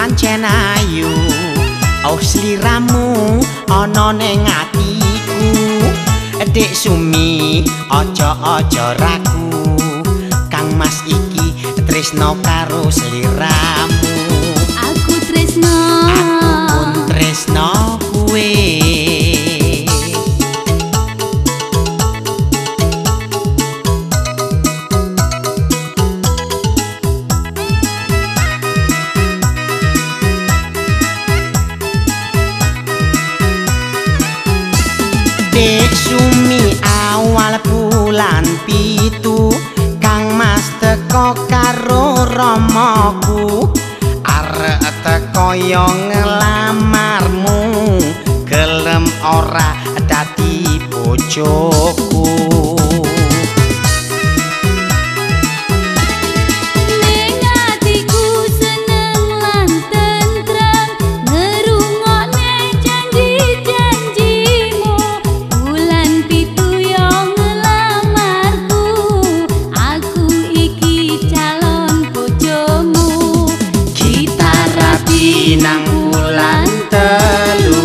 pancen ayu, oh sliramu ana ning atiku. Dik Sumi aja ragu, Kang Mas iki tresno karo sliramu. Aku tresno, aku pun tresno kuwe. Dik Sumi awal bulan pitu, Kang Mas teko karo romoku, arep teko yo ngelamarmu, gelem ora dadi bojoku. Nang bulan telu,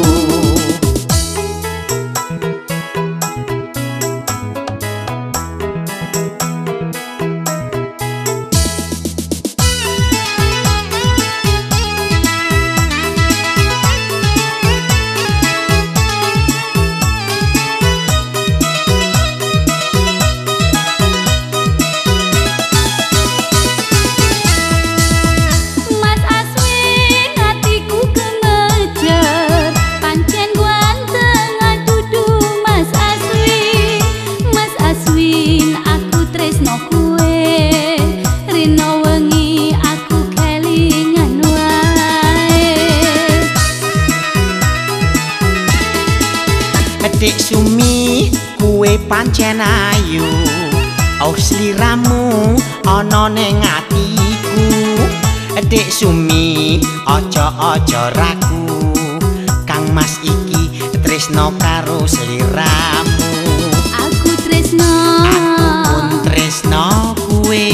Dik Sumi kuwe pancen ayu, oh sliramu ana ning atiku. Dik Sumi aja ragu, Kang Mas iki tresno karo sliramu. Aku tresno, aku pun tresno kuwe.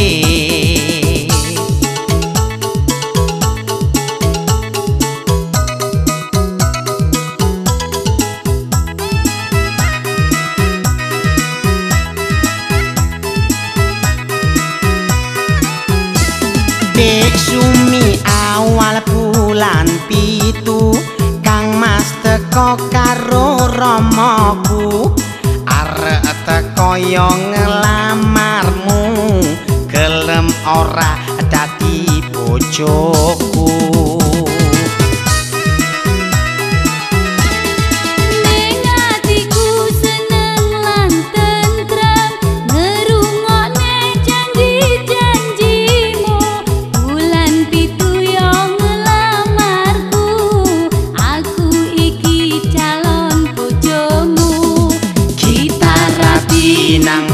Dik Sumi awal bulan pitu, Kang Mas teko karo romoku, arep teko yo ngelamarmu, gelem ora dadi bojoku. Nang